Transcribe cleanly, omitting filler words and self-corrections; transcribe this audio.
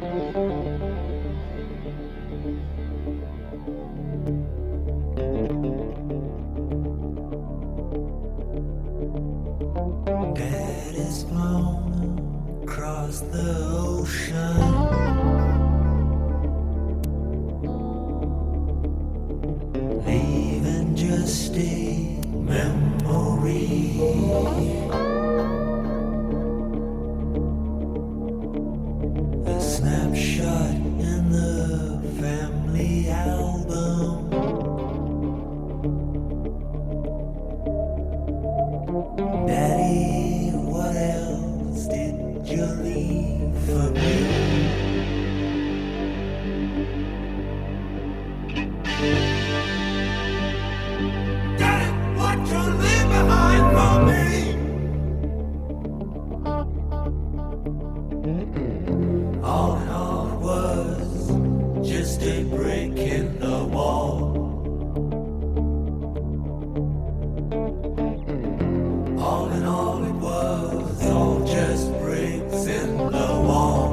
Dad is flown across the ocean, leaving just a memory. A snapshot in the family album. Daddy, what else did you leave for me? Daddy, what you leave behind for me? All in all, it was just a break in the wall. All in all, it was all just bricks in the wall.